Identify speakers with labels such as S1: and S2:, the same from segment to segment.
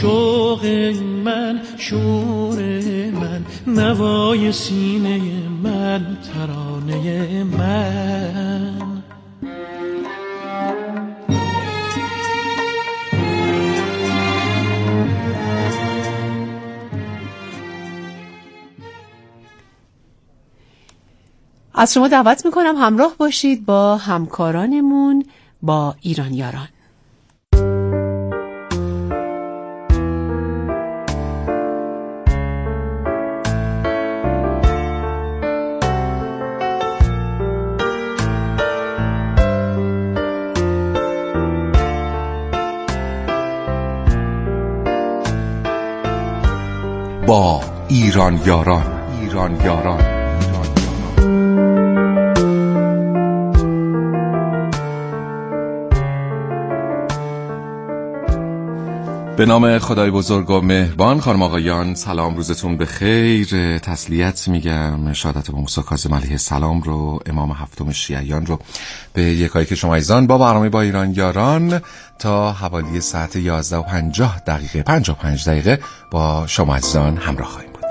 S1: شوق من، شور من، نوای سینه من، ترانه من.
S2: از شما دعوت میکنم همراه باشید با همکارانمون با ایران یاران.
S3: با ایران یاران. ایران یاران. به نام خدای بزرگ و مهربان. خانم آقایان سلام، روزتون به خیر. تسلیت میگم شهادت با موسی کاظم علیه السلام رو، امام هفتم شیعیان رو به یکایی که شما عزیزان با برنامه با ایران یاران تا حوالی ساعت 11:50 55 دقیقه با شما عزیزان همراه خواهیم بود.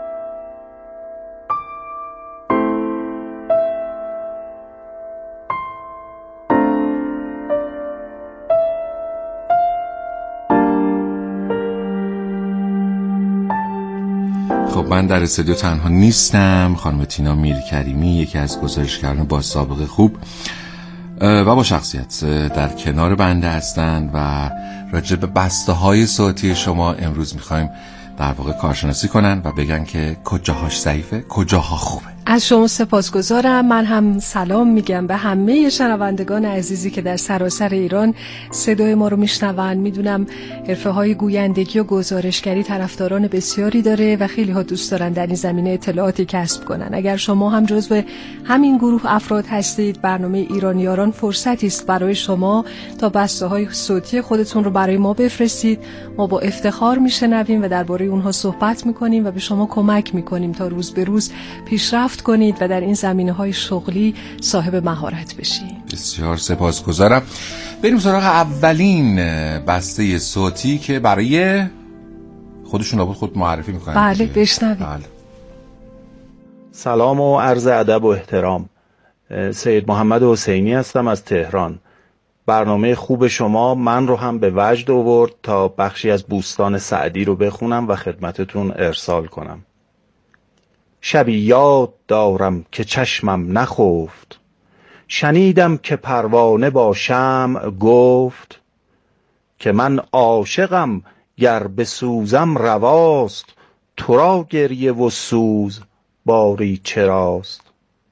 S3: خب من در استودیو تنها نیستم. خانم تینا میرکریمی یکی از گزارشگران با سابقه خوب و با شخصیت در کنار بنده هستند و راجع به بسته‌های صوتی شما امروز میخوایم در واقع کارشناسی کنن و بگن که کجاهاش ضعیفه، کجاها خوبه.
S4: از شما سپاسگزارم. من هم سلام میگم به همه شنوندگان عزیزی که در سراسر ایران صدای ما رو میشنون. میدونم حرفه‌های گویندگی و گزارشگری طرفداران بسیاری داره و خیلی ها دوست دارن در این زمینه اطلاعاتی کسب کنن. اگر شما هم جزو همین گروه افراد هستید، برنامه ایران یاران فرصتی است برای شما تا بسته‌های صوتی خودتون رو برای ما بفرستید. ما با افتخار میشنویم و درباره اونها صحبت میکنیم و به شما کمک میکنیم تا روز به روز پیشرفت کنید و در این زمینه‌های شغلی صاحب مهارت بشید.
S3: بسیار سپاسگزارم. بریم سراغ اولین بسته صوتی که برای خودشون لابد خود معرفی میکنن.
S4: بله بشنوید.
S3: بله.
S5: سلام و عرض ادب و احترام. سید محمد حسینی هستم از تهران. برنامه خوب شما من رو هم به وجد آورد تا بخشی از بوستان سعدی رو بخونم و خدمتتون ارسال کنم. شبی یاد دارم که چشمم نخفت، شنیدم که پروانه با شمع گفت که من عاشقم گر بسوزم رواست، تو را گریه و سوز باری چراست.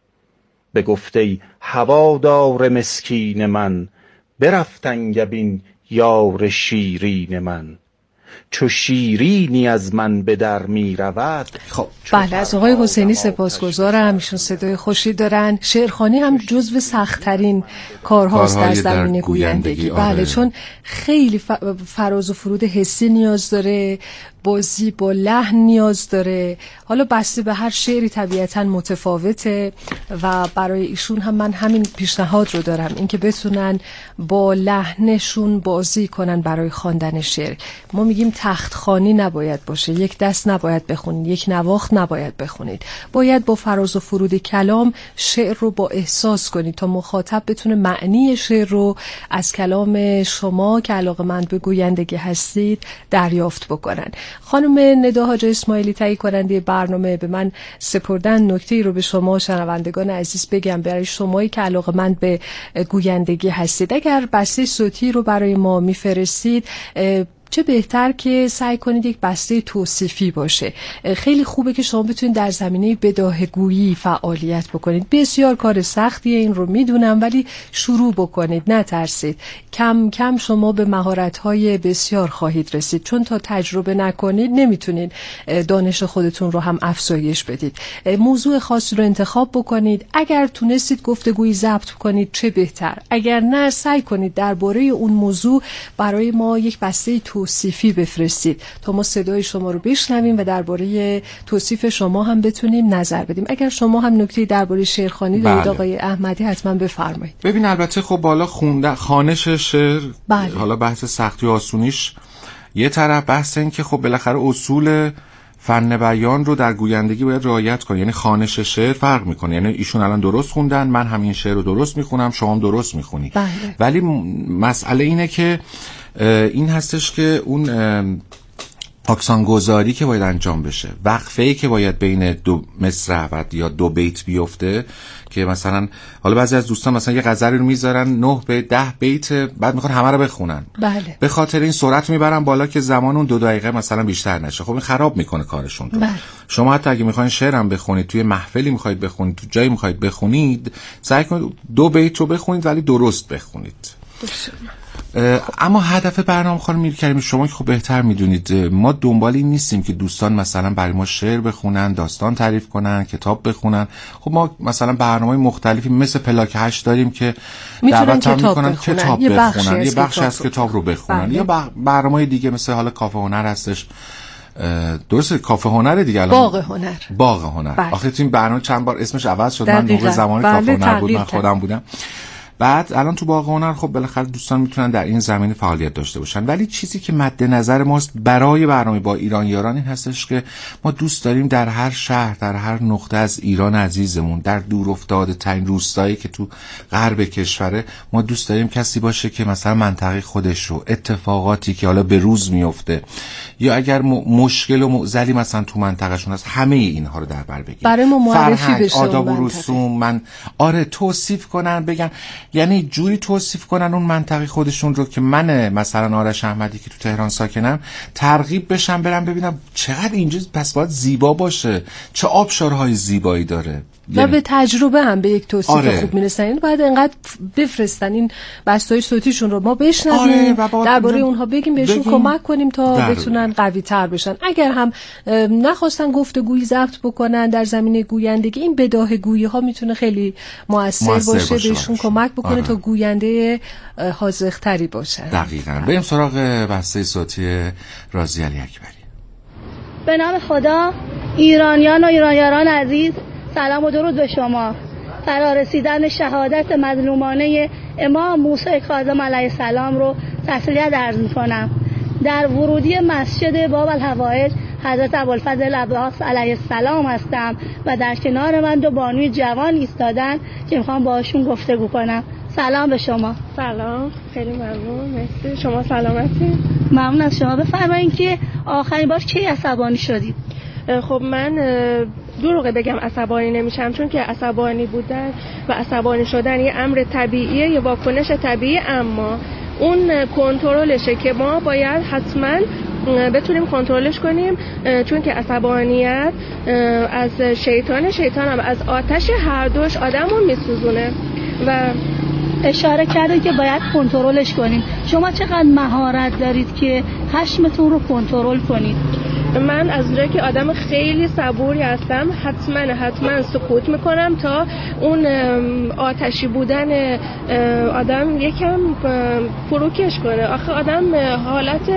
S5: به گفته هوادار مسکین من، برفت انگبین یار شیرین من. چو شیرینی از من به در می رود.
S4: خب بله، از آقای حسینی سپاسگزارم. ایشون صدای خوشی دارن. شعرخوانی هم جزو سخت‌ترین کارهاست در زمینه گویندگی. بله، چون خیلی فراز و فرود حسی نیاز داره، بازی با لحن نیاز داره. حالا بسته به هر شعری طبیعتاً متفاوته و برای ایشون هم من همین پیشنهاد رو دارم، اینکه بتونن با لحنشون بازی کنن برای خواندن شعر. ما میگیم تخت خوانی نباید باشه، یک دست نباید بخونید، یک نواخت نباید بخونید. باید با فراز و فرود کلام شعر رو با احساس کنید تا مخاطب بتونه معنی شعر رو از کلام شما که علاقه‌مند به گویندگی هستید دریافت بکنن. خانم ندا حاج اسماعیلی تهیه کننده برنامه به من سپردن نکته‌ای رو به شما شنوندگان عزیز بگم برای شمایی که علاقه‌مند به گویندگی هستید. اگر بسته صوتی رو برای ما میفرستید چه بهتر که سعی کنید یک بسته توصیفی باشه. خیلی خوبه که شما بتونید در زمینه بداهه‌گویی فعالیت بکنید. بسیار کار سختیه، این رو میدونم، ولی شروع بکنید، نترسید. کم کم شما به مهارت‌های بسیار خواهید رسید، چون تا تجربه نکنید نمیتونید دانش خودتون رو هم افزایش بدید. موضوع خاصی رو انتخاب بکنید. اگر تونستید گفتگویی ضبط کنید چه بهتر. اگر نه، سعی کنید درباره اون موضوع برای ما یک بسته توصیفی بفرستید تا ما صدای شما رو بشنویم و درباره توصیف شما هم بتونیم نظر بدیم. اگر شما هم نکته درباره شعرخوانی دارید آقای احمدی حتما بفرمایید.
S3: ببین البته خب بالا خوانش شعر،
S4: بله.
S3: حالا بحث سختی و آسونیش یه طرف بحث این که خب بالاخره اصول فن بیان رو در گویندگی باید رعایت کنه، یعنی خوانش شعر فرق میکنه، یعنی ایشون الان درست خوندن، من همین شعر رو درست میخونم، شما هم درست میخونی.
S4: بله.
S3: ولی مسئله اینه که این هستش که اون اکسان گذاری که باید انجام بشه، وقفه‌ای که باید بین دو مصرع و یا دو بیت بیفته، که مثلا حالا بعضی از دوستان مثلا یه غزلی رو میذارن 9 بیت 10 بیت، بعد میخوان همه رو بخونن.
S4: بله.
S3: به خاطر این سرعت میبرن بالا که زمان اون 2 دقیقه مثلا بیشتر نشه. خب این خراب میکنه کارشون رو.
S4: بله.
S3: شما حتی اگه میخواین شعرم بخونید، توی محفلی میخواید بخونید، تو جایی میخواید بخونید، سعی کنید 2 بیت رو بخونید ولی درست بخونید. اما هدف برنامه خانم میرکریمی، شما که خب بهتر میدونید، ما دنبال این نیستیم که دوستان مثلا برای ما شعر بخونن، داستان تعریف کنن، کتاب بخونن. خب ما مثلا برنامه مختلفی مثل پلاک 8 داریم که دعوت هم میکنن کتاب بخونن، یه بخش از کتاب رو بخونن. یا برنامه دیگه مثل حالا کافه هنر هستش، درسته کافه هنر دیگه، الان باغ هنر. آخه این برنامه چند بار اسمش عوض شد، من موقع زمان کافه هنر بود، من خودم بودم. بعد الان تو باغ هنر خب بالاخره دوستان میتونن در این زمینه فعالیت داشته باشن. ولی چیزی که مد نظر ماست برای برنامه با ایرانیاران این هستش که ما دوست داریم در هر شهر، در هر نقطه از ایران عزیزمون، در دور افتاده ترین روستایی که تو غرب کشوره، ما دوست داریم کسی باشه که مثلا منطقه خودش رو، اتفاقاتی که حالا به روز میفته یا اگر مشکل و معضلی مثلا تو منطقهشون هست، همه اینها رو در بر بگیرن، برای ما معرفی بشه، آداب و رسوم، توصیف کنن، بگن، یعنی جوری توصیف کنن اون منطقه خودشون رو که من مثلا آرش احمدی که تو تهران ساکنم ترغیب بشم برم ببینم چقدر اینجا پس باید زیبا باشه، چه آبشارهای زیبایی داره.
S4: و به تجربه هم به یک توصیف خوب میرسن. این باید انقدر بفرستن این بستای صوتیشون رو ما بشنویم، درباره اونها بگیم، بهشون کمک کنیم تا بتونن قوی تر بشن. اگر هم نخواستن گفتگویی ضبط بکنن در زمینه گویندگی، این بداهه‌گویی ها میتونه خیلی مؤثر باشه، بهشون کمک بکنه تا گوینده حاذق‌تری باشن.
S3: دقیقاً. بریم سراغ بسته صوتی رازی علی اکبری.
S6: به نام خدا، ایرانیان و ایرانیاران عزیز، سلام و درود به شما. فرارسیدن شهادت مظلومانه امام موسی کاظم علیه السلام رو تسلیت عرض می‌کنم. در ورودی مسجد باب الحوائج حضرت ابوالفضل عباس علیه السلام هستم و در کنار من 2 بانوی جوان ایستادن که میخوام باهاشون گفتگو کنم. سلام به شما.
S7: سلام، خیلی ممنون. مرسی. شما سلامتی؟
S6: ممنون از شما. بفرمایید که آخرین بار کی عصبانی شدید؟
S7: خب من دروغ بگم عصبانی نمیشم، چون که عصبانی بودن و عصبانی شدن یه امر طبیعیه، یه واکنش طبیعی، اما اون کنترلشه که ما باید حتما بتونیم کنترلش کنیم، چون که عصبانیت از شیطان هم از آتش هر دوش آدمو میسوزونه و
S6: اشاره کرده که باید کنترلش کنیم. شما چقدر مهارت دارید که خشمتون رو کنترل کنید؟
S7: من از اونجایی که آدم خیلی صبوری هستم حتما سکوت میکنم تا اون آتشی بودن آدم یکم فروکش کنه. آخه آدم حالت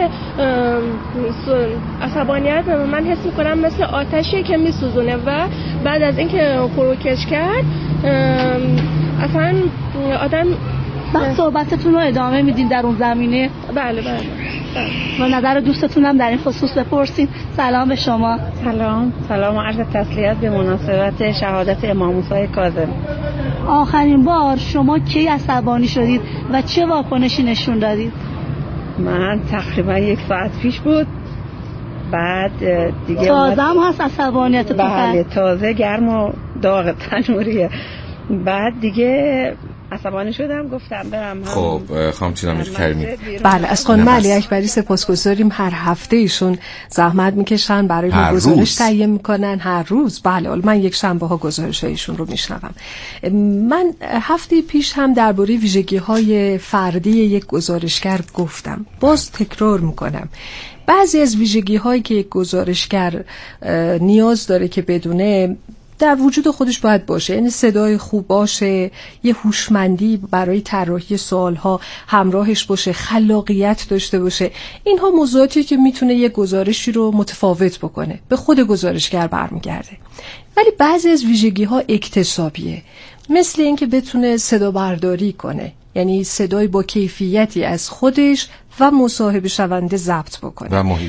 S7: عصبانیت من حس میکنم مثل آتشی که میسوزونه و بعد از اینکه فروکش کرد اصلا آدم
S6: صحبتتون رو ادامه میدین در اون زمینه؟
S7: بله.
S6: و نظر دوستتون هم در این خصوص بپرسین. سلام به شما.
S8: سلام و عرض تسلیت به مناسبت شهادت امام موسی کاظم.
S6: آخرین بار شما کی عصبانی شدید و چه واکنشی نشون دادید؟
S8: من تقریبا 1 ساعت پیش بود. بعد دیگه
S6: تازه هم هست عصبانیت؟
S8: بله، تازه گرم و داغ تنوریه. بعد دیگه عصبانی شدم، گفتم برم.
S3: خب خانم تینا میرکریمی.
S4: بله، از خانم علی اکبری سپاسگزاریم. هر هفته ایشون زحمت میکشن برای ما گزارش تهیه میکنن هر روز. بله، من یک شنبه ها گزارش ایشون رو میشنوم. من هفته پیش هم درباره ویژگی‌های فردی یک گزارشگر گفتم. باز تکرار میکنم. بعضی از ویژگی‌هایی که یک گزارشگر نیاز داره که بدونه در وجود خودش باید باشه، یعنی صدای خوب باشه، یه هوشمندی برای طراحی سوالها همراهش باشه، خلاقیت داشته باشه. اینها موضوعاتی که میتونه یه گزارشی رو متفاوت بکنه، به خود گزارشگر برمیگرده. ولی بعضی از ویژگی‌ها اکتسابیه، مثل اینکه بتونه صدا برداری کنه، یعنی صدای با کیفیتی از خودش و مصاحبه شونده ضبط بکنه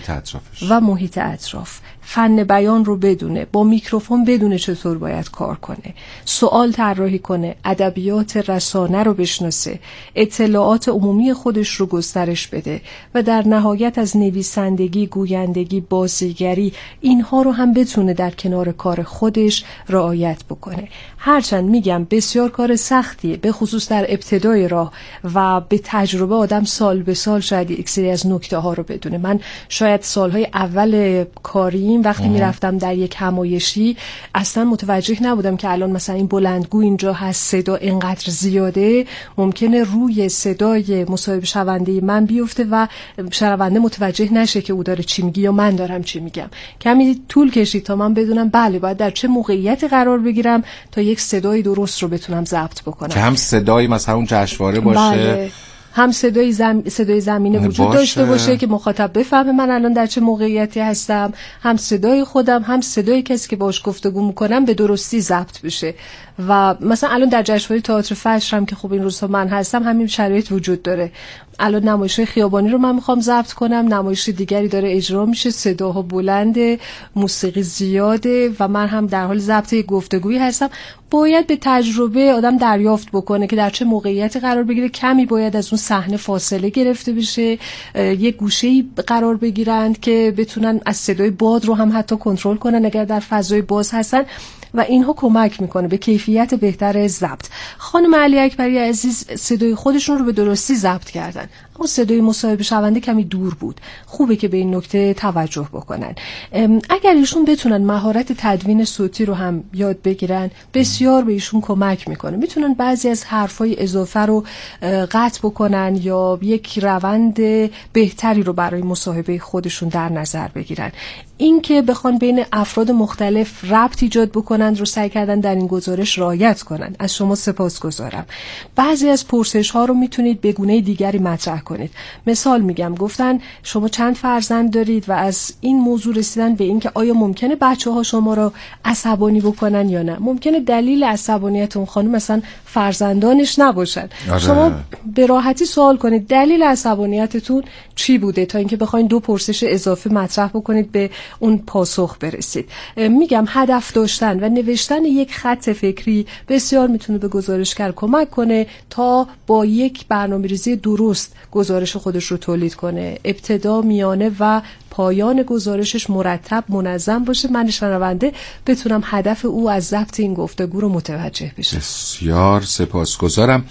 S3: و
S4: محیط اطراف فن بیان رو بدونه، با میکروفون بدونه چطور باید کار کنه، سوال طراحی کنه، ادبیات رسانه رو بشناسه، اطلاعات عمومی خودش رو گسترش بده و در نهایت از نویسندگی، گویندگی، بازیگری اینها رو هم بتونه در کنار کار خودش رعایت بکنه. هرچند میگم بسیار کار سختیه، به خصوص در ابتدای راه و به تجربه آدم سال به سال شاید یک سری از نکته ها رو بدونه. من شاید سالهای اول کاریم وقتی میرفتم در یک همایشی اصلا متوجه نبودم که الان مثلا این بلندگو اینجا هست، صدا اینقدر زیاده، ممکنه روی صدای مصاحبه شونده من بیفته و شنونده متوجه نشه که او داره چی میگه یا من دارم چی میگم. کمی طول کشید تا من بدونم بله باید در چه موقعیتی قرار بگیرم تا یک صدای درست رو بتونم ضبط بکنم،
S3: که هم صدای مثلا اون جشنواره باشه،
S4: بله. هم صدای زمینه وجود داشته باشه که مخاطب بفهمه من الان در چه موقعیتی هستم، هم صدای خودم هم صدای کسی که باهاش گفتگو میکنم به درستی ضبط بشه. و مثلا الان در جشنواره تئاتر فجر هم که خب این روزها من هستم همین شرایط وجود داره. الان نمایش خیابانی رو من میخوام ضبط کنم، نمایش دیگری داره اجرا میشه، صداها بلنده، موسیقی زیاده و من هم در حال ضبط گفتگویی هستم. باید به تجربه آدم دریافت بکنه که در چه موقعیتی قرار بگیره، کمی باید از اون صحنه فاصله گرفته بشه، یک گوشه‌ای قرار بگیرند که بتونن از صدای باد رو هم حتی کنترل کنن اگر در فضای باز هستن و اینها کمک میکنه به کیفیت بهتر ضبط. خانم علی اکبری عزیز صدای خودشون رو به درستی ضبط کردن، اما صدای مصاحبه شونده کمی دور بود. خوبه که به این نکته توجه بکنن. اگر ایشون بتونن مهارت تدوین صوتی رو هم یاد بگیرن بسیار به ایشون کمک میکنه. میتونن بعضی از حرفای اضافه رو قطع بکنن یا یک روند بهتری رو برای مصاحبه خودشون در نظر بگیرن. این که بخوان بین افراد مختلف ربط ایجاد بکنن رو سعی کردن در این گزارش رعایت کنن. از شما سپاسگزارم. بعضی از پرسش ها رو میتونید به گونه دیگری مطرح کنید. مثال میگم گفتن شما چند فرزند دارید و از این موضوع رسیدن به این که آیا ممکنه بچه‌ها شما رو عصبانی بکنن یا نه. ممکنه دلیل عصبانیت اون خانم مثلا فرزندانش نباشن. شما به راحتی سوال کنید دلیل عصبانیتتون چی بوده تا اینکه بخواید دو پرسش اضافه مطرح بکنید به اون پاسخ برسید. میگم هدف داشتن و نوشتن یک خط فکری بسیار میتونه به گزارشگر کمک کنه تا با یک برنامه‌ریزی درست گزارش خودش رو تولید کنه. ابتدا، میانه و پایان گزارشش مرتب، منظم باشه. من شنونده بتونم هدف او از ضبط این گفتگو رو متوجه بشم.
S3: بسیار سپاسگزارم.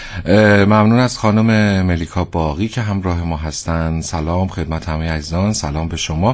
S3: ممنون از خانم ملیکا باقی که همراه ما هستن. سلام خدمت همه عزیزان، سلام به شما.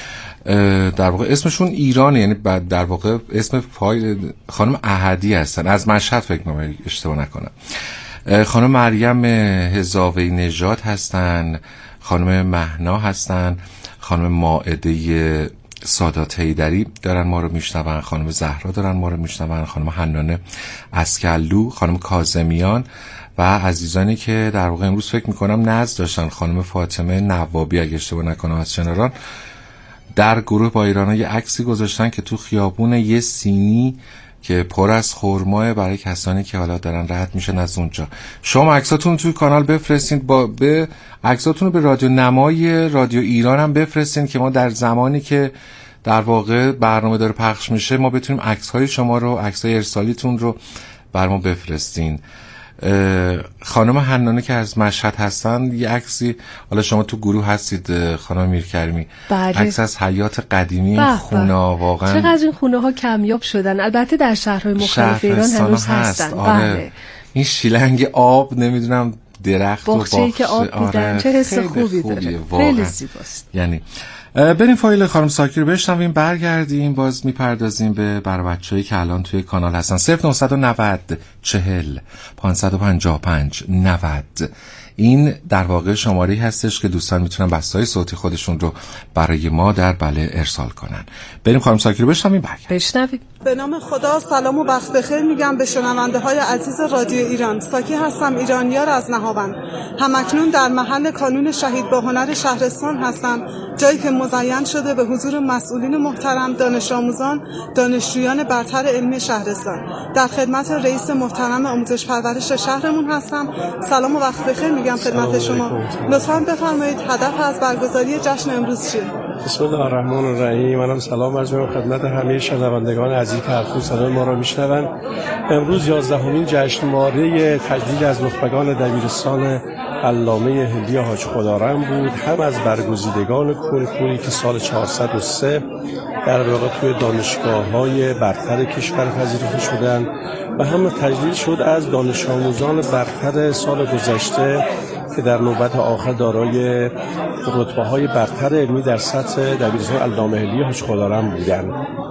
S3: در واقع اسمشون ایرانه، یعنی در واقع اسم فایل خانم احدی هستن، از مشهد فکر کنم اشتباه نکنم. خانم مریم هزاوی نژاد هستن، خانم مهنا هستن، خانم مائده سادات حیدری دارن ما رو میشنون، خانم زهرا دارن ما رو میشنون، خانم حنانه اسکلو، خانم کاظمیان و عزیزانی که در واقع امروز فکر میکنم نزد داشتن، خانم فاطمه نوابی اگه اشتباه نکنم از شنران، در گروه با ایرانا یه عکسی گذاشتن که تو خیابون یه سینی که پر از خرماه برای کسانی که حالا دارن رد میشن از اونجا. شما عکساتون توی کانال بفرستین، به عکساتون رو به رادیو نمای رادیو ایران هم بفرستین که ما در زمانی که در واقع برنامه داره پخش میشه ما بتونیم عکس‌های شما رو، عکس‌های ارسالیتون رو بر ما بفرستین. خانم حنانه که از مشهد هستن یه عکسی، حالا شما تو گروه هستید خانم میرکرمی، عکس از حیات قدیمی خونه ها. واقعا
S4: چقدر این خونه ها کمیاب شدن، البته در شهرهای مختلف ایران هنوز هستن.
S3: آره. این شیلنگ آب نمیدونم درخت و باغچه‌ای
S4: که آب میدن، چه حس خوبی داره، خیلی زیباست.
S3: یعنی بریم فایل خانم ساکی رو بشنویم، برگردیم باز میپردازیم به بچه‌هایی که الان توی کانال هستن. 0990 40 555 90 این در واقع شماره‌ای هستش که دوستان میتونن بسته‌های صوتی خودشون رو برای ما در بله ارسال کنن. بریم خانم ساکی رو بشنویم،
S4: بشنویم.
S9: به نام خدا سلام و وقت بخیر میگم به شنونده های عزیز رادیو ایران. ساکی هستم، ایرانیار از نهاوند. همکنون در محل کانون شهید با هنر شهرستان هستم، جایی که مزین شده به حضور مسئولین محترم، دانش آموزان، دانشجویان برتر علمی شهرستان. در خدمت رئیس محترم آموزش پرورش شهرمون هستم. سلام و وقت بخیر میگم میگم خدمت شما. لطفاً بفرمایید هدف از برگزاری جشن امروز چیه؟
S10: بسم الله الرحمن الرحیم. منم سلام عرض می‌کنم خدمت همه شنوندگان عزیز که هر صدای ما را میشنوند. امروز 11مین جشنواره تجلیل از نخبگان دبیرستان علامه هندی حاج خدارم بود، هم از برگزیدگان کنکوری که سال 403 در واقع توی دانشگاه‌های برتر کشور پذیرفته شدند و هم تجلیل شد از دانش آموزان برتر سال گذشته که در نوبت آخر دارای رتبه‌های برتر علمی در سطح دبیرستان علامه هندی حاج خدارم بودند.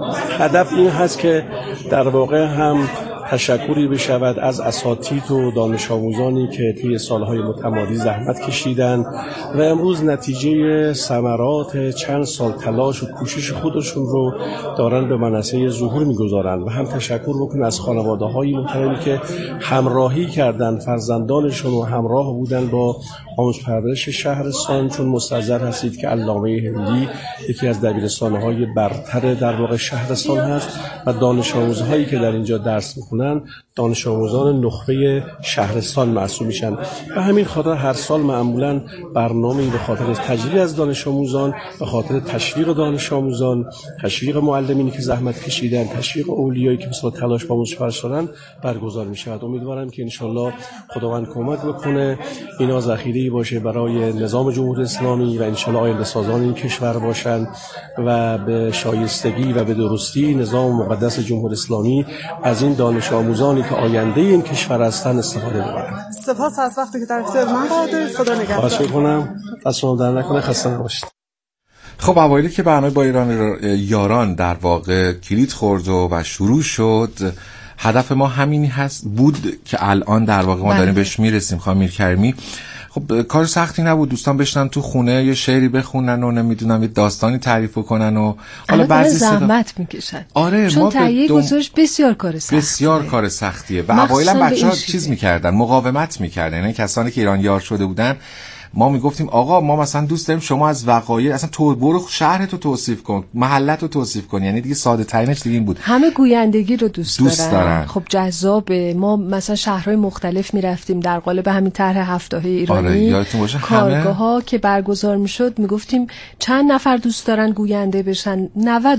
S10: هدف این هست که در واقع هم تشکری بشود از اساتید و دانش آموزانی که طی سالهای متمادی زحمت کشیدند و امروز نتیجه ثمرات چند سال تلاش و کوشش خودشون رو دارن به منصه ظهور می‌گذارند و هم تشکر بکنم از خانواده‌های محترمی که همراهی کردند، فرزندانشون رو همراه بودن با آموزش پرورش شهرستان، چون مستحضر هستید که علامه هندی یکی از دبیرستان‌های برتر در واقع شهرستان هست و دانش آموزهایی که در اینجا درس می‌خونن دانش آموزان نخبه شهرستان محسوب میشن و همین خاطر هر سال معمولاً برنامه‌ای به خاطر تجلیل از دانش آموزان، به خاطر تشویق دانش آموزان، تشویق معلمینی که زحمت کشیدن، تشویق اولیایی که مثلا تلاش با آموزش پرورش دارن برگزار میشود. امیدوارم که انشالله خداوند کمک بکنه اینا ذخیره‌ای باشه برای نظام جمهوری اسلامی و انشالله آینده سازان این کشور باشن و به شایستگی و به درستی نظام مقدس جمهوری اسلامی از این دانش آموزانی که آینده این کشور هستند استفاده ببرند.
S9: سپاس از وقتی که در اختیار من قرار دادید. خدا نگهدار.
S10: خواهش می‌کنم. دست شما در نکنه. خسته نباشید.
S3: خب اوایلی که برنامه با ایران یاران در واقع کلید خورد و شروع شد، هدف ما همینی بود که الان در واقع ما داریم بهش میرسیم. خانم میرکریمی، خب کار سختی نبود دوستان بشنن تو خونه یه شعری بخونن و نمیدونم یه داستانی تعریف کنن و حالا بعضی
S4: زحمت میکشن.
S3: آره،
S4: چون تهیه گزارش بسیار کار سختیه.
S3: بسیار کار سختیه و اوایلا بچه‌ها چیز میکردن، مقاومت میکردن. یعنی کسانی که ایران یار شده بودن ما میگفتیم آقا ما مثلا دوست داریم شما از وقایع اصلا تو برو شهرتو توصیف کن، محلتو توصیف کن. یعنی دیگه ساده ترینش دیگه این بود.
S4: همه گویندگی رو دوست دارن. خب جذابه. ما مثلا شهرهای مختلف میرفتیم در قالب همین طرح هفته‌های ایرانی.
S3: آره،
S4: کارگاه‌ها که برگزار میشد میگفتیم چند نفر دوست دارن گوینده بشن.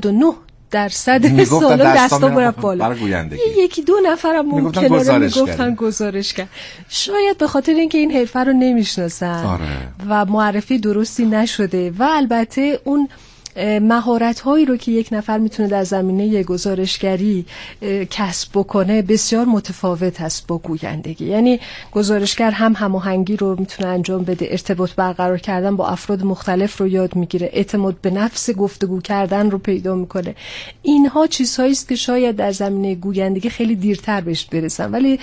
S4: 99% سالن دستا برفت بالا. یکی دو نفرم ممکنه میگفتن گزارشگر. شاید به خاطر اینکه این حرفه رو نمیشناسن و معرفی درستی نشده و البته اون مهارت هایی رو که یک نفر میتونه در زمینه گزارشگری کسب بکنه بسیار متفاوت هست با گویندگی. یعنی گزارشگر هم هماهنگی رو میتونه انجام بده، ارتباط برقرار کردن با افراد مختلف رو یاد میگیره، اعتماد به نفس گفتگو کردن رو پیدا میکنه. اینها چیزهایی است که شاید در زمینه گویندگی خیلی دیرتر بهش برسن، ولی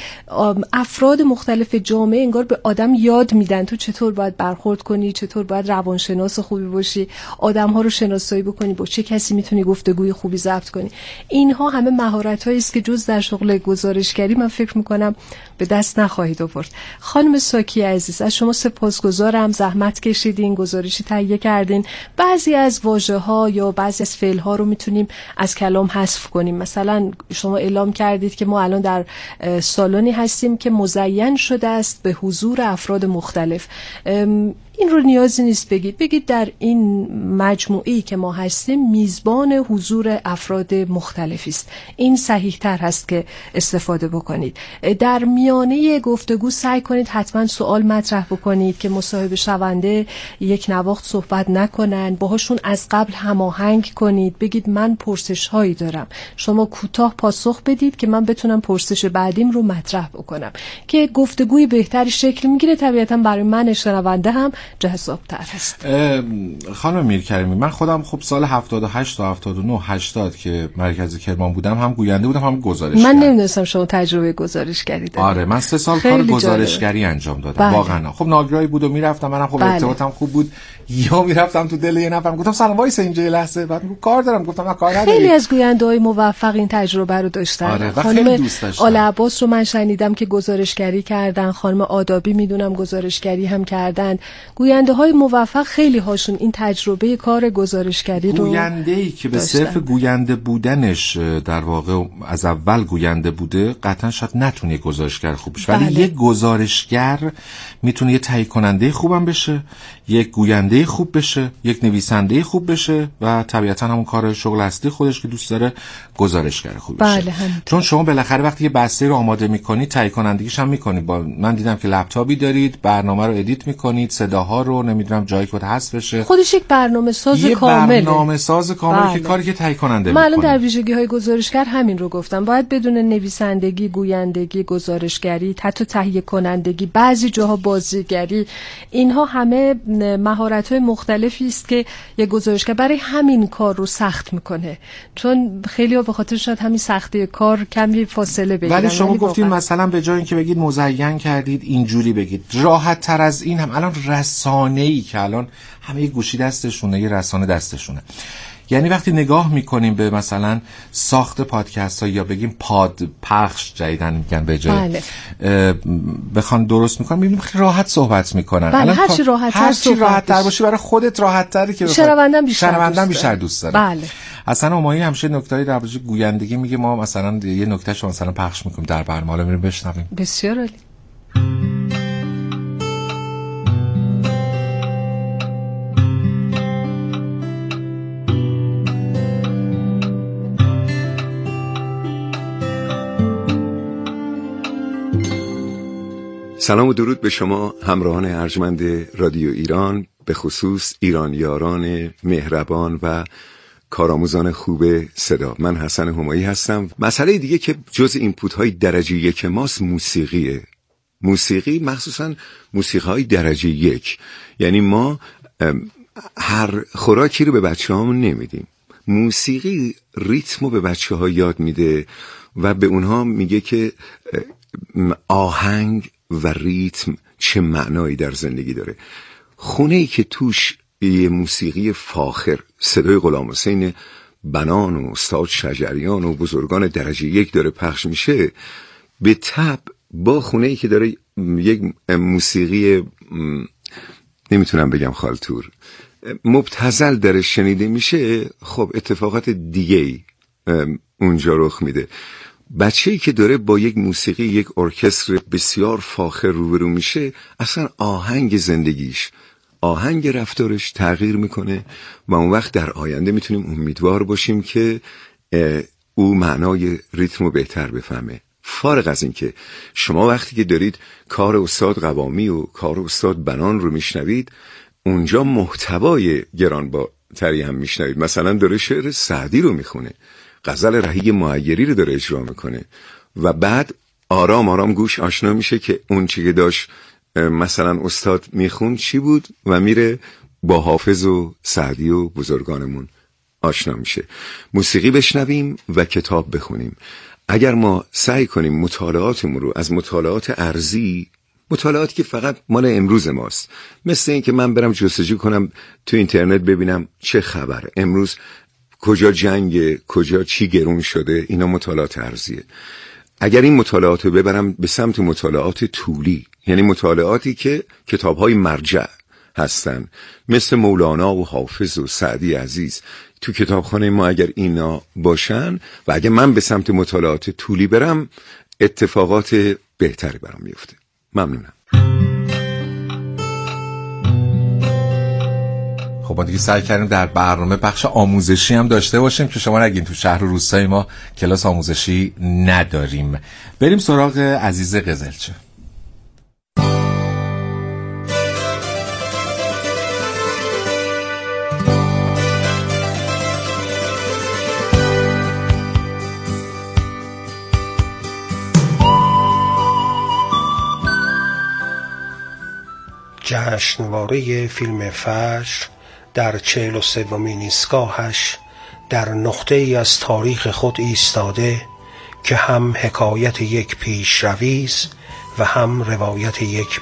S4: افراد مختلف جامعه انگار به آدم یاد میدن تو چطور باید برخورد کنی، چطور باید روانشناس خوبی باشی، آدم‌ها رو شناسایی بکنی، با چه کسی میتونی گفتگوی خوبی ضبط کنی. اینها همه مهارت‌هایی است که جز در شغل گزارشگری من فکر میکنم به دست نخواهید آورد. خانم ساکی عزیز، از شما سپاسگزارم. زحمت کشیدین، گزارشی تهیه کردین. بعضی از واژه‌ها یا بعضی از فعل‌ها رو میتونیم از کلام حذف کنیم. مثلا شما اعلام کردید که ما الان در سالنی هستیم که مزین شده است به حضور افراد مختلف. این رو نیازی نیست بگید در این مجموعه‌ای که ما هستیم میزبان حضور افراد مختلفی است. این صحیح تر هست که استفاده بکنید. در میانه گفتگو سعی کنید حتما سوال مطرح بکنید که مصاحبه شونده یک نواخت صحبت نکنن، باهاشون از قبل هماهنگ کنید. بگید من پرسش هایی دارم، شما کوتاه پاسخ بدید که من بتونم پرسش بعدیم رو مطرح بکنم که گفتگوی بهتری شکل میگیره. طبیعتا برای من شنونده هم جذاب‌تر هست.
S3: خانم میرکریمی، من خودم خب سال 78 تا 79 80 که مرکز کرمان بودم هم گوینده بودم هم گزارشگر.
S4: من نمی‌دونستم شما تجربه گزارشگری دارید.
S3: آره، من 3 سال کار گزارشگری انجام دادم. واقعا خب ناگراهی بود و میرفتم، منم خب ارتباطم خوب بود. یا میرفتم تو دل یه نفر گفتم سلام وایس اینجا یه لحظه، بعد میگم کار دارم، گفتم من کار ندارم.
S4: خیلی از گوینده‌های موفق این تجربه رو داشتن.
S3: آره، خانم
S4: آل عباس رو من شنیدم که گزارشگری کردن، خانم آدابی میدونم گزارشگری هم کردن، گوینده های موفق خیلی هاشون این تجربه کار گزارشگری رو
S3: گوینده‌ای که به صرف گوینده بودنش در واقع از اول گوینده بوده قطعا شاید نتونه گزارشگر خوب بشه، ولی یک گزارشگر میتونه یه تهیه کننده خوبم بشه، یک گوینده خوب بشه، یک نویسنده خوب بشه و طبیعتا همون کار شغل اصلی خودش که دوست داره گزارشگر خوب بشه. چون شما بالاخره وقتی یه بسته رو آماده می‌کنید تهیه کنندگیش هم می‌کنید. من دیدم که لپتاپی دارید، برنامه رو ادیت می‌کنید، صداها رو نمیدونم جایی که حذف بشه،
S4: خودش یک برنامه‌ساز کامله.
S3: برنامه‌ساز کامل که کاری که تهیه کننده
S4: می‌کنه. من
S3: می‌کنه.
S4: در ویژگی‌های گزارشگر همین رو گفتم. باید بدون نویسندگی، گویندگی، گزارشگری، حتی تهیه کنندگی، بعضی جاها بازیگری، اینها همه مهارت‌های مختلفی است که یک گزارشگر برای همین کار رو سخت می‌کنه. چون خیلی‌ها به خاطر شاید همین سختی کار کمی فاصله بگیرن.
S3: ولی شما گفتید مثلا به جای اینکه بگید مزین کردید اینجوری بگید، راحت تر از این هم الان رسانه‌ای که الان همه گوشی دستشونه، یه رسانه دستشونه. یعنی وقتی نگاه میکنیم به مثلا ساخت پادکست ها یا بگیم پاد پخش جدیدن میگن به جای بخوان درست میکنن، میبینیم خیلی راحت صحبت میکنن.
S4: بله، هرچی راحت تر
S3: باشی برای خودت راحت تری که
S4: شنوندم
S3: بیشتر دوست داره.
S4: بله.
S3: اصلا همایی همیشه نکته‌ای در مورد گویندگی میگه، ما مثلا یه نکتهشو مثلا پخش میکنیم در برنامه، حالا میریم بشنویم.
S4: بسیار عالی.
S11: سلام و درود به شما همراهان ارجمند رادیو ایران، به خصوص ایرانیاران مهربان و کارآموزان خوب صدا. من حسن همایی هستم. مسئله دیگه که جز اینپوت های درجه یک ماست موسیقیه. موسیقی مخصوصا موسیقی های درجه یک، یعنی ما هر خوراکی رو به بچه هامون نمیدیم. موسیقی ریتم رو به بچه ها یاد میده و به اونها میگه که آهنگ و ریتم چه معنایی در زندگی داره. خونه‌ای که توش یه موسیقی فاخر، صدای غلام حسین بنان و استاد شجریان و بزرگان درجه یک داره پخش میشه، به تبع با خونه‌ای که داره یک موسیقی نمیتونم بگم خالتور مبتذل درش شنیده میشه، خب اتفاقات دیگه‌ای اونجا رخ میده. بچه‌ای که داره با یک موسیقی، یک ارکستر بسیار فاخر روبرو میشه، اصلا آهنگ زندگیش، آهنگ رفتارش تغییر میکنه و اون وقت در آینده میتونیم امیدوار باشیم که او معنای ریتم رو بهتر بفهمه. فارغ از این که شما وقتی که دارید کار استاد قوامی و کار استاد بنان رو میشنوید، اونجا محتوای گرانبارتری هم میشنوید. مثلا داره شعر سعدی رو میخونه، غزل رهی معیری رو داره اجرا میکنه و بعد آرام آرام گوش آشنا میشه که اون چی که داشت مثلا استاد میخون چی بود و میره با حافظ و سعدی و بزرگانمون آشنا میشه. موسیقی بشنویم و کتاب بخونیم. اگر ما سعی کنیم مطالعاتمون رو از مطالعات ارزی، مطالعاتی که فقط مال امروز ماست، مثل این که من برم جستجو کنم تو اینترنت ببینم چه خبره امروز، کجا جنگ، کجا چی گرون شده، اینا مطالعات ارزیه. اگر این مطالعات رو ببرم به سمت مطالعات طولی، یعنی مطالعاتی که کتاب‌های مرجع هستن مثل مولانا و حافظ و سعدی عزیز تو کتابخانه ما، اگر اینا باشن و اگر من به سمت مطالعات طولی برم، اتفاقات بهتری برام میفته. ممنونم.
S3: خب ما دیگه سعی کردیم در برنامه بخش آموزشی هم داشته باشیم که شما نگین تو شهر و روستای ما کلاس آموزشی نداریم. بریم سراغ عزیز قزلچه.
S12: جشنواره فیلم فجر در 43مین ایستگاهش در نقطه‌ای از تاریخ خود ایستاده که هم حکایت یک پیشرویست و هم روایت یک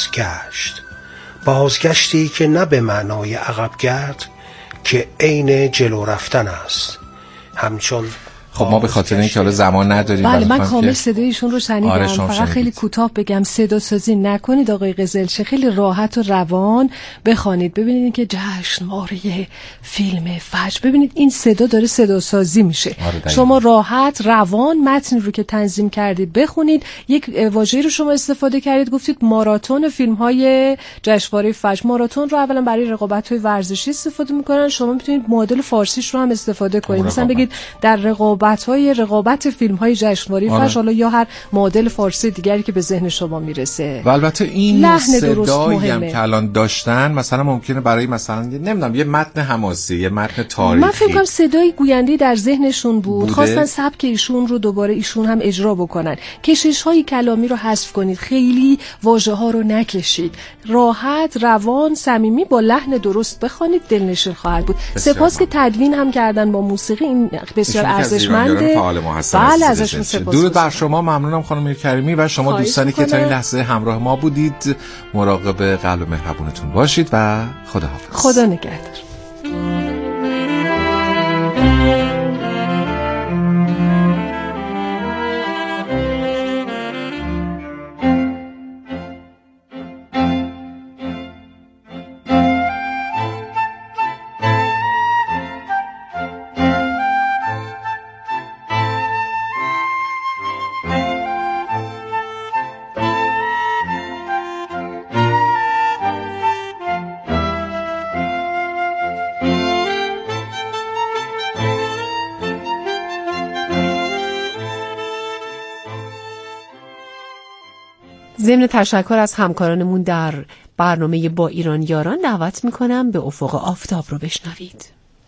S12: بازگشتی که نه به معنای عقب گرد که عین جلو رفتن است. همچون
S3: خب ما به خاطر اینکه حالا زمان نداریم
S4: بله من کامل صدایشون رو شنیدم. فقط خیلی کوتاه بگم صدا سازی نکنید آقای قزلچی، خیلی راحت و روان بخوانید. ببینید که جشنواره فیلم فجر، ببینید این صدا داره صدا سازی میشه. شما راحت روان متن رو که تنظیم کردید بخونید. یک واژه‌ای رو شما استفاده کردید، گفتید ماراتون فیلم‌های جشنواره فجر. ماراتون رو اولا برای رقابت‌های ورزشی استفاده می‌کنن، شما می‌تونید معادل فارسیش رو هم استفاده کنید. مثلا بگید در رقابت فیلم‌های جشنواره فجر، حالا یا هر معادل فارسی دیگری که به ذهن شما میرسه.
S3: و البته این صدایی هم که الان داشتن مثلا ممکنه برای مثلا نمیدونم یه متن حماسی، یه متن تاریخی،
S4: من فکر کنم صدای گوینده در ذهنشون بود، خواستن سبک ایشون رو دوباره ایشون هم اجرا بکنن. کشش‌های کلامی رو حذف کنید، خیلی واژه‌ها رو نکشید، راحت روان صمیمی با لحن درست بخوانید، دلنشین خواهد بود. سپاس که تدوین هم کردن با موسیقی، این بسیار ارزشمنده. بله ازشون سپاس.
S3: درود بر شما، ممنونم خانم کریمی و شما دوستانی که تا این لحظه همراه ما بودید. مراقب قلب مهربونتون باشید و خداحافظ.
S4: خدا نگهدار.
S2: ضمن تشکر از همکارانمون در برنامه با ایران یاران دعوت میکنم به افق آفتاب رو بشنوید.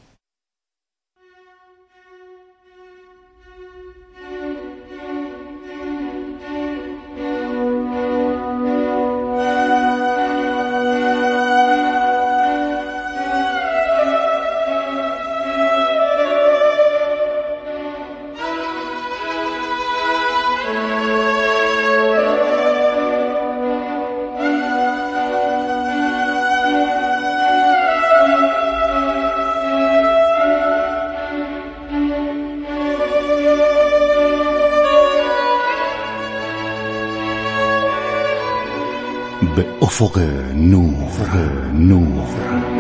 S13: به افق نور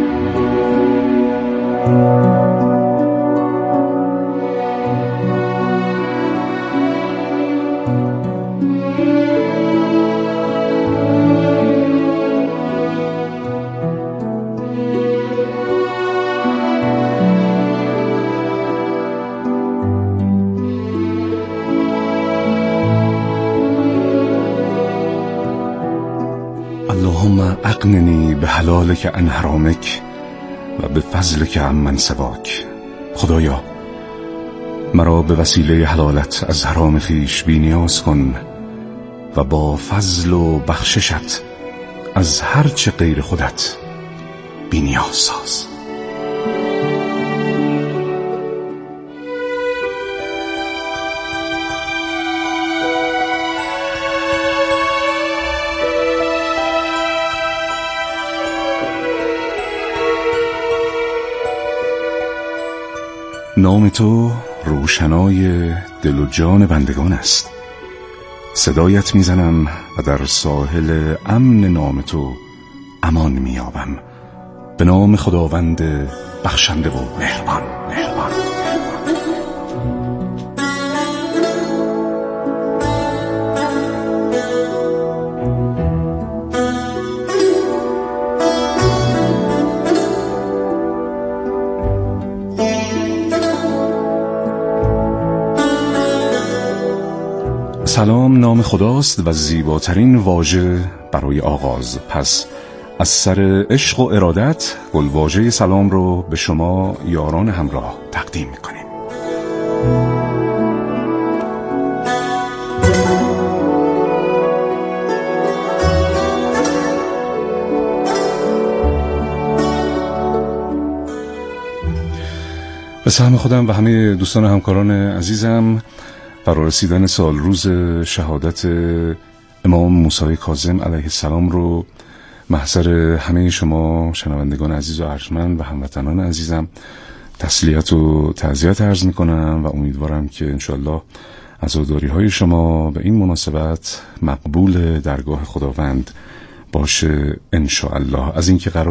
S13: اللهم اقننی به حلالک عن حرامک و به فضلک عمن سواک. خدایا مرا به وسیله حلالت از حرام خویش بی‌نیاز کن و با فضل و بخششت از هر چه غیر خودت بی‌نیاز ساز. نام تو روشنای دل و جان بندگان است. صدایت میزنم و در ساحل امن نام تو امان میابم. به نام خداوند بخشنده و مهربان. سلام نام خداست و زیباترین واژه برای آغاز. پس از سر عشق و ارادت گلواژه سلام رو به شما یاران همراه تقدیم میکنیم. به سهم خودم و همه دوستان همکاران عزیزم فرارسیدن سال روز شهادت امام موسی کاظم علیه السلام رو محضر همه شما شنوندگان عزیز و ارجمند و هموطنان عزیزم تسلیت و تعزیت عرض میکنم و امیدوارم که انشالله عزاداری های شما به این مناسبت مقبول درگاه خداوند باشه انشالله. از اینکه قرار